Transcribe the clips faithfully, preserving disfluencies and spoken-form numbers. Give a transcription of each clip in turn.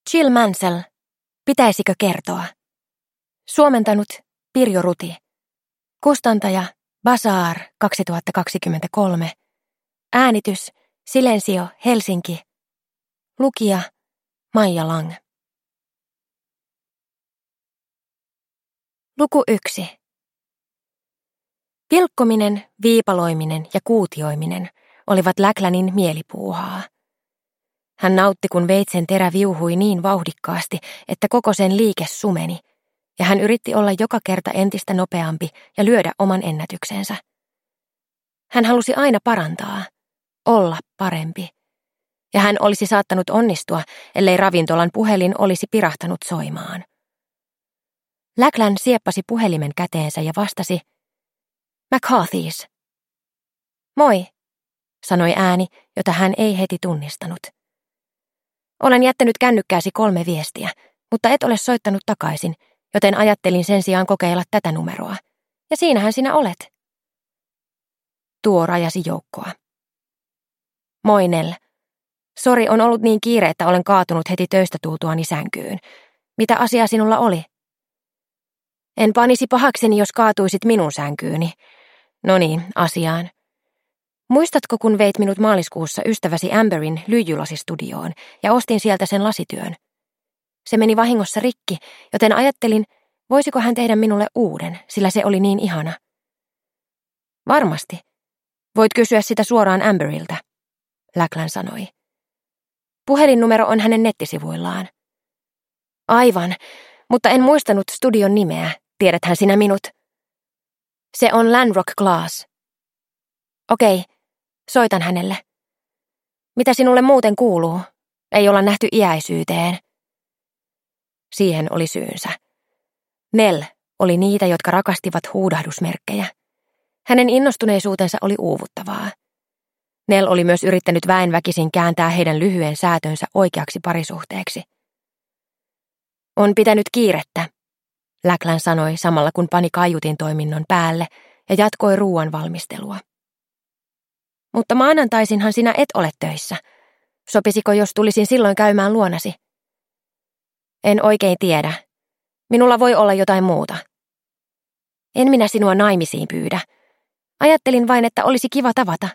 Jill Mansell, pitäisikö kertoa? Suomentanut Pirjo Ruti. Kustantaja Bazaar kaksituhattakaksikymmentäkolme. Äänitys Silensio Helsinki. Lukija Maija Lang. Luku yksi. Pilkkominen, viipaloiminen ja kuutioiminen olivat Lachlannin mielipuuhaa. Hän nautti, kun veitsen terä viuhui niin vauhdikkaasti, että koko sen liike sumeni, ja hän yritti olla joka kerta entistä nopeampi ja lyödä oman ennätyksensä. Hän halusi aina parantaa, olla parempi, ja hän olisi saattanut onnistua, ellei ravintolan puhelin olisi pirahtanut soimaan. Lachlan sieppasi puhelimen käteensä ja vastasi, McCarthy's. Moi, sanoi ääni, jota hän ei heti tunnistanut. Olen jättänyt kännykkääsi kolme viestiä, mutta et ole soittanut takaisin, joten ajattelin sen sijaan kokeilla tätä numeroa. Ja siinähän sinä olet. Tuo rajasi joukkoa. Moi Nell. Sori, on ollut niin kiire, että olen kaatunut heti töistä tultuani sänkyyn. Mitä asiaa sinulla oli? En panisi pahakseni, jos kaatuisit minun sänkyyni. No niin, asiaan. Muistatko, kun veit minut maaliskuussa ystäväsi Amberin lyijylasistudioon ja ostin sieltä sen lasityön? Se meni vahingossa rikki, joten ajattelin, voisiko hän tehdä minulle uuden, sillä se oli niin ihana. Varmasti. Voit kysyä sitä suoraan Amberiltä, Lachlan sanoi. Puhelinnumero on hänen nettisivuillaan. Aivan, mutta en muistanut studion nimeä. Tiedäthän sinä minut. Se on Landrock Glass. Okei, soitan hänelle. Mitä sinulle muuten kuuluu? Ei olla nähty iäisyyteen. Siihen oli syynsä. Nell oli niitä, jotka rakastivat huudahdusmerkkejä. Hänen innostuneisuutensa oli uuvuttavaa. Nell oli myös yrittänyt väenväkisin kääntää heidän lyhyen säätönsä oikeaksi parisuhteeksi. On pitänyt kiirettä, Lachlan sanoi samalla kun pani kaiutin toiminnon päälle ja jatkoi ruuan valmistelua. Mutta maanantaisinhan sinä et ole töissä. Sopisiko, jos tulisin silloin käymään luonasi? En oikein tiedä. Minulla voi olla jotain muuta. En minä sinua naimisiin pyydä. Ajattelin vain, että olisi kiva tavata.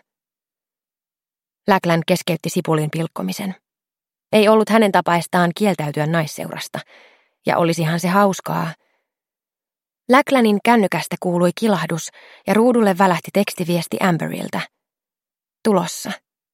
Lachlan keskeytti sipulin pilkkomisen. Ei ollut hänen tapaistaan kieltäytyä naisseurasta, ja olisihan se hauskaa. Lachlanin kännykästä kuului kilahdus, ja ruudulle välähti tekstiviesti Amberiltä. Tulossa.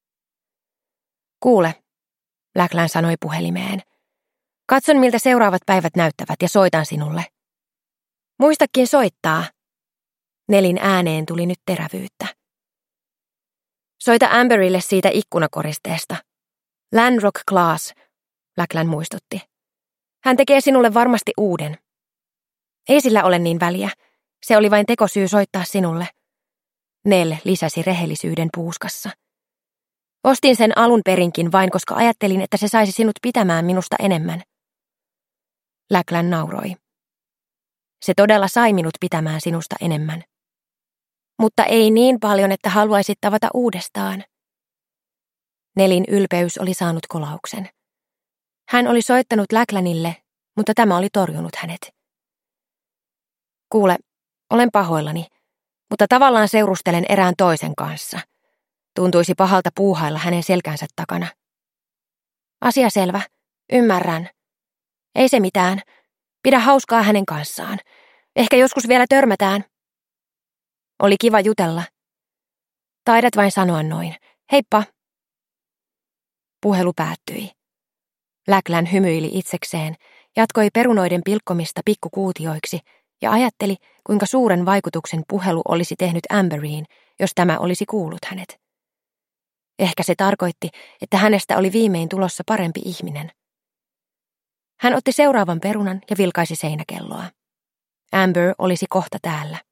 Kuule, Lachlan sanoi puhelimeen. Katson, miltä seuraavat päivät näyttävät, ja soitan sinulle. Muistakin soittaa. Nelin ääneen tuli nyt terävyyttä. Soita Amberille siitä ikkunakoristeesta. Landrock Glass, Lachlan muistutti. Hän tekee sinulle varmasti uuden. Ei sillä ole niin väliä. Se oli vain tekosyy soittaa sinulle. Nell lisäsi rehellisyyden puuskassa. Ostin sen alun perinkin vain, koska ajattelin, että se saisi sinut pitämään minusta enemmän. Lachlan nauroi. Se todella sai minut pitämään sinusta enemmän. Mutta ei niin paljon, että haluaisit tavata uudestaan. Nelin ylpeys oli saanut kolauksen. Hän oli soittanut Lachlanille, mutta tämä oli torjunut hänet. Kuule, olen pahoillani, mutta tavallaan seurustelen erään toisen kanssa. Tuntuisi pahalta puuhailla hänen selkänsä takana. Asia selvä, ymmärrän. Ei se mitään. Pidä hauskaa hänen kanssaan. Ehkä joskus vielä törmätään. Oli kiva jutella. Taidat vain sanoa noin. Heippa. Puhelu päättyi. Lachlan hymyili itsekseen, jatkoi perunoiden pilkkomista pikkukuutioiksi ja ajatteli, kuinka suuren vaikutuksen puhelu olisi tehnyt Amberiin, jos tämä olisi kuullut hänet. Ehkä se tarkoitti, että hänestä oli viimein tulossa parempi ihminen. Hän otti seuraavan perunan ja vilkaisi seinäkelloa. Amber olisi kohta täällä.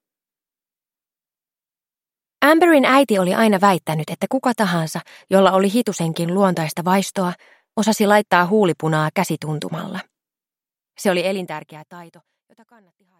Amberin äiti oli aina väittänyt, että kuka tahansa, jolla oli hitusenkin luontaista vaistoa, osasi laittaa huulipunaa käsituntumalla. Se oli elintärkeä taito, jota kannatti harjoittaa.